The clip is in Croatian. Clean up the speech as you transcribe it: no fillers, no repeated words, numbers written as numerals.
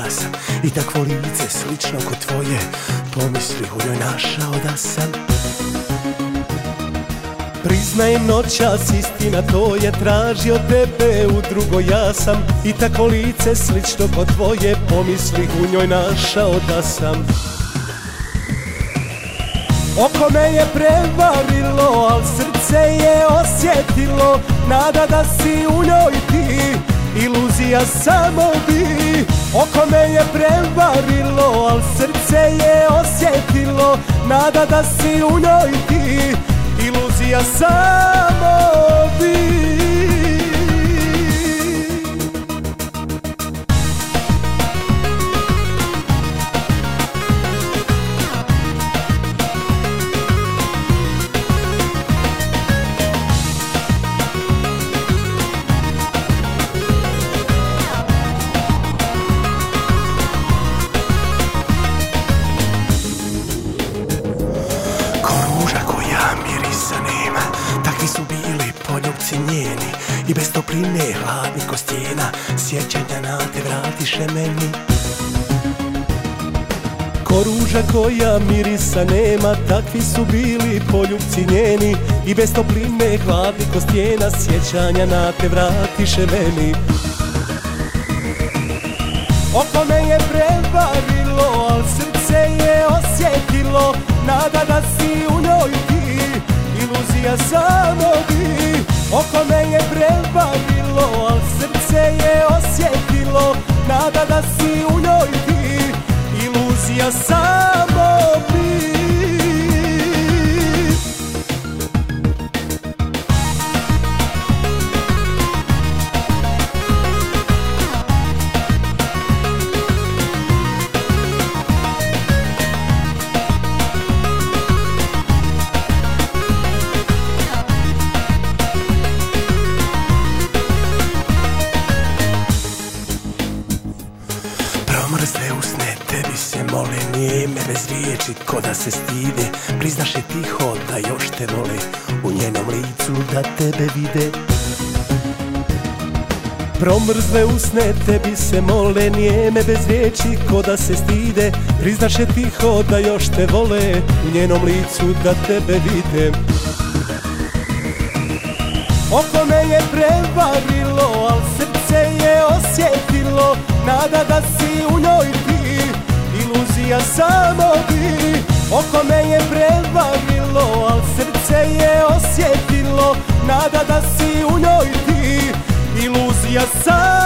ja sam i takvo lice slično ko tvoje, pomisli u njoj našao da sam. Priznajem noćas, istina to je, tražio tebe u drugo ja sam i tako lice slično ko tvoje, pomisli u njoj našao da sam. Oko me je prevarilo, al srce je osjetilo, nada da si u njoj ti, iluzija samo bi. Oko me je prevarilo, al srce je osjetilo, nada da si u njoj ti, iluzija samo bi. Takvi su bili poljubci njeni i bez topline hladni ko stijena, sjećanja na te vratiše meni. Ko ruža koja mirisa nema, takvi su bili poljubci njeni i bez topline hladni ko stijena, sjećanja na te vratiše meni. Oko me je prevarilo, al srce je osjetilo, nada da si u njoj ti, iluzija samo bi. Oko me je prevarilo, al srce je osjetilo, nada da si u njoj ti, iluzija samo bi. Promrzle usne, tebi se mole, nijeme bez riječi ko da se stide, priznaše tiho da još te vole, u njenom licu da tebe vide. Promrzle usne, tebi se mole, nijeme bez riječi ko da se stide, priznaše tiho da još te vole, u njenom licu da tebe vide. Oko me je prevarilo, al srce je osjetilo, nada da si u njoj ti, iluzija samo bi. Oko me je prevarilo, al srce je osjetilo, nada da si u njoj ti, iluzija samo bi.